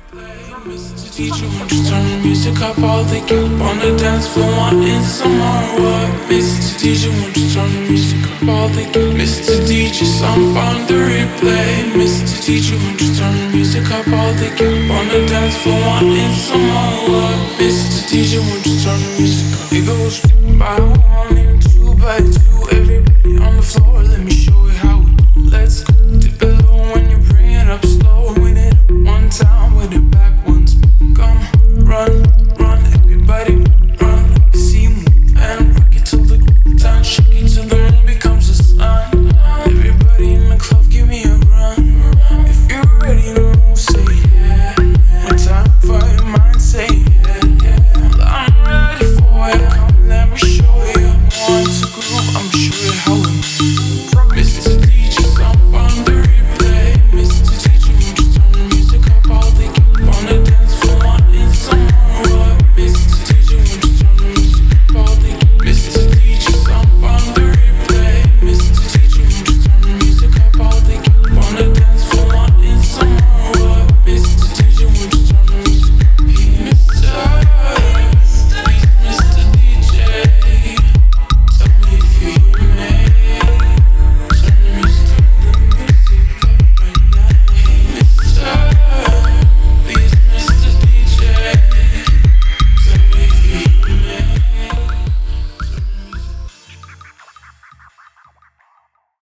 Mr. Teacher, won't you turn the music up all the game on the dance floor, wanting some more. What? Mr. Teacher, won't you turn the music up all the game? Mr. DJ, some on the replay. Mr. Teacher, won't you turn the music up all the game on the dance floor, wanting some more. What? Mr. DJ, won't you turn the music up? It goes by one and two by two, everybody on the floor.